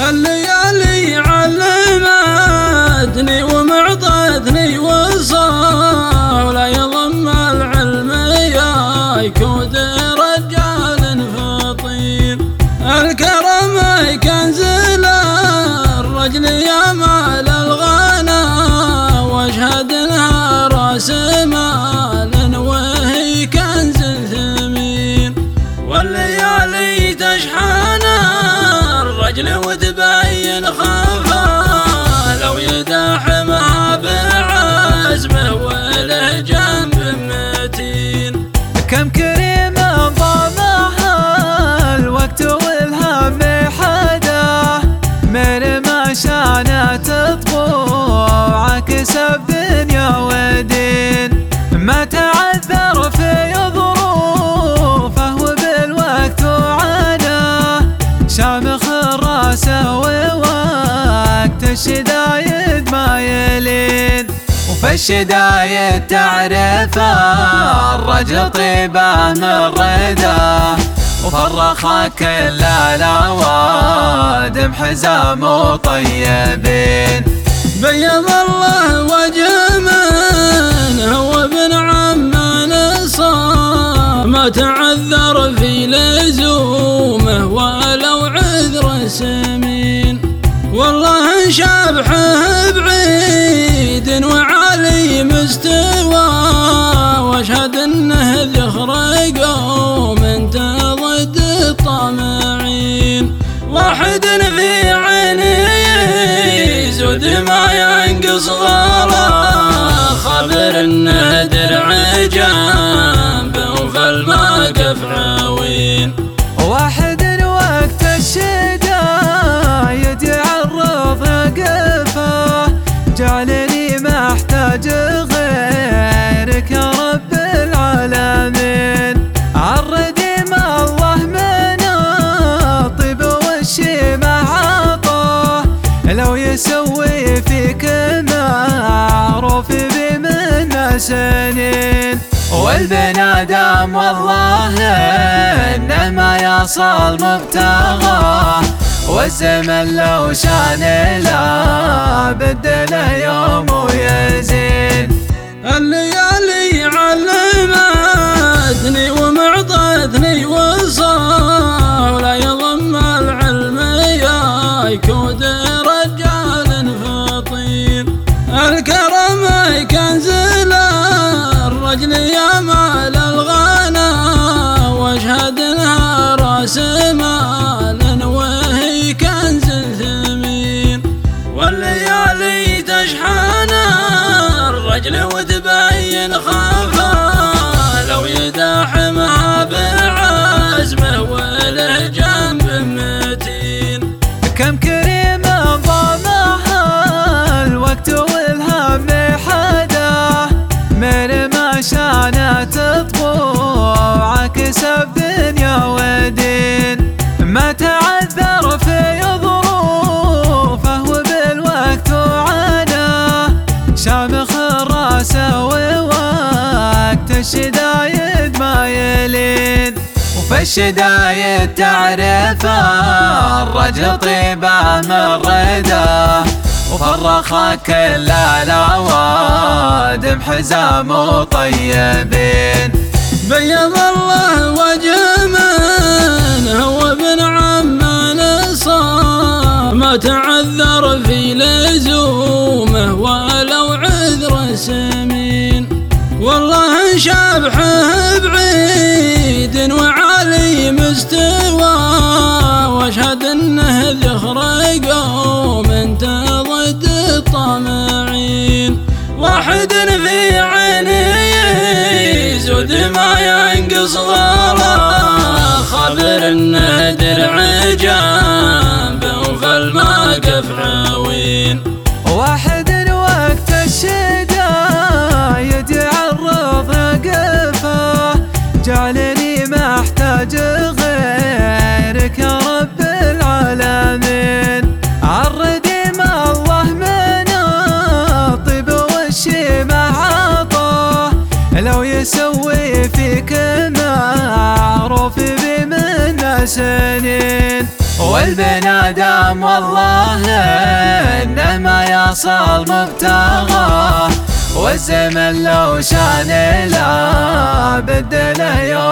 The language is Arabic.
الليالي علمتني ومعطتني وصا، ولا يضم العلم يا يكود رجال فطين. الكرم كنز الرجل يا مال الغنى، واشهد انها راس مال وهي كنز ثمين. والليالي تشحن الرجل وتبين خفا، لو يداحمها بعزمه وله جنب متين. كم كريم ضامها الوقت والهم حدا، من ما شانت تطبوع عكس الدنيا ودين. ما تعذر في ظروفه وبالوقت وعنا، شامخ الراس ووقت الشدايد ما يلين. وفي الشدايد تعرف الرجل طيبه من رده، وفرخ كل الأوادم حزام وطيبين. بيض الله وجه من هو ابن عم نصار، ما تعذر في لزومه ولو عذر سمين. والله شابحه بعيد وعلي مستوى، واشهد انه ذخر قوم ضد الطامعين. واحد في عيني يزود ما ينقص غلا، خبر انه درع جنبه وفي الموقف عوين. واحد وقت الشدايد يعرض قفاه، جعلني ما احتاج غيرك يا رب العالمين. عردي ما الله من الطيب والشيمة عطاه، لو يسوي فيك معروف بمن سنين. والبنادم والله انه ما يصل مبتغاه، والزمن لو شان لا بدل يوم ويزين. الليالي علمتني ومعطتني وصا، ولا يضم العلم يا يكود رجال فطين. الكرم كنز الرجل يا مال الغنى، واشهد انها راس مال وهي كنز ثمين. والليالي تشحن الرجل وتبين خفا، لو يداحمها بعزمه وله جنب متين. كم كريم ضامها الوقت والهم حدا، من ما شانت تطبوع عكس الدنيا ودين. ما تعذر في ظروفه وبالوقت وعنا، شامخ الراس ووقت الشدايد ما يلين. وفي الشدايد تعرف الرجل طيبه من رده، وفرخ كل الأوادم حزام وطيبين. بيض الله وجه من هو ابن عم نصار، ما تعذر في لزومه ولو عذر سمين. والله شابحه بعيد وعلي مستوى، واشهد انه ذخر قوم ضد الطامعين. واحد في عيني يزود ما ينقص غلا، خبر انه درع جنبه وفي الموقف عوين. واحد وقت الشدايد يعرض قفاه، جعلني ما احتاج غيرك يا رب العالمين. عردي ما الله من الطيب والشيمة عطاه، لو يسوي فيك معروف بمن سنين. والبنادم والله انه ما يصل مبتغاه، والزمن لو شان لا بدله يوم